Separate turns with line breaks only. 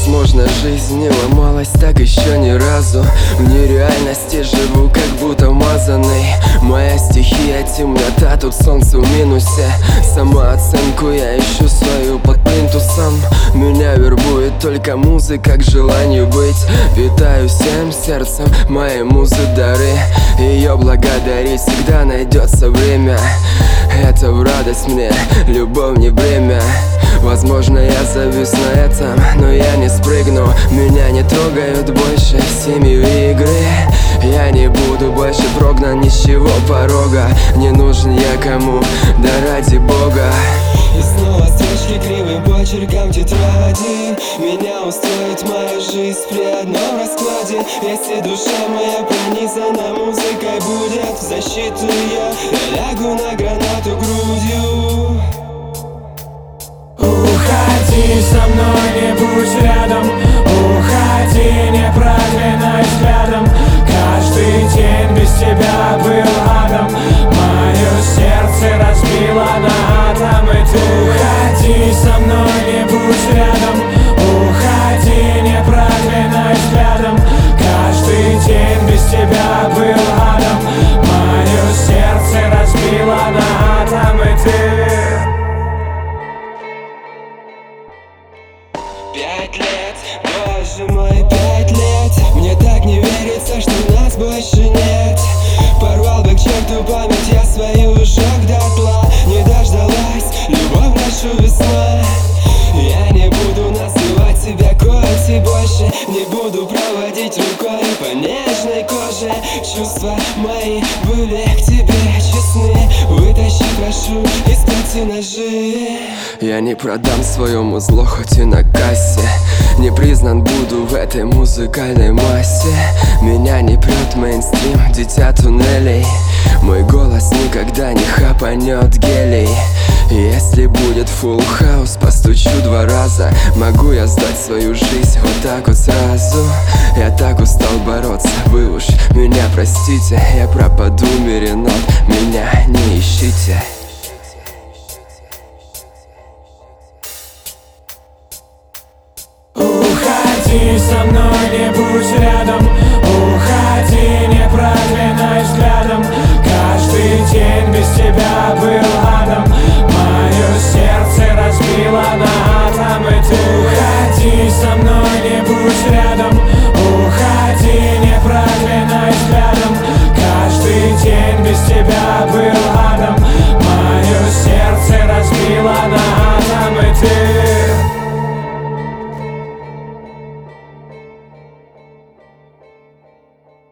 Возможно, жизнь не ломалась так еще ни разу. В нереальности живу, как будто мазанный. Моя стихия темнота, тут солнце в минусе. Самооценку я ищу свою под плинтусом. Меня вербует только музыка к желанию быть. Питаю всем сердцем моей музы дары. Ее благодарить всегда найдется время. Это в радость мне, любовь не бремя. Возможно, я завис на этом, но я не спрыгну. Меня не трогают больше семью игры. Я не буду больше прогнан ни с чего порога. Не нужен я кому, да ради Бога.
И снова строчки кривым почерком тетради. Меня устроит моя жизнь при одном раскладе. Если душа моя пронизана музыкой будет в защиту я лягу на гранату грудью.
Уходи со мной, не будь рядом. Уходи, не проклинай взглядом. Каждый день без тебя был адом. Мое сердце разбило на атомы ты. Уходи со мной, не будь рядом. Уходи, не проклинай взглядом. Каждый день без тебя был адом. Мое сердце разбило на атомы ты.
5 лет, боже мой, 5 лет. Мне так не верится, что нас больше нет. Порвал бы к черту память я свою, сжег дотла. Не дождалась любовь нашу весна. Я не буду называть себя Коти больше. Не буду проводить рукой по нежной коже. Чувства мои были к тебе честны. Вытащи, прошу, из пяти ножи.
Я не продам своему зло, хоть и на кассе. Не признан буду в этой музыкальной массе. Меня не прет мейнстрим, дитя туннелей. Мой голос никогда не хапанет гелей. Если будет фулл хаус, постучу 2 раза. Могу я сдать свою жизнь вот так вот сразу? Я так устал бороться, вы уж меня простите. Я пропаду в мире нот, меня не ищите.
Уходи со мной, не будь рядом. Уходи, не проклинай взглядом. Каждый день без тебя был адом.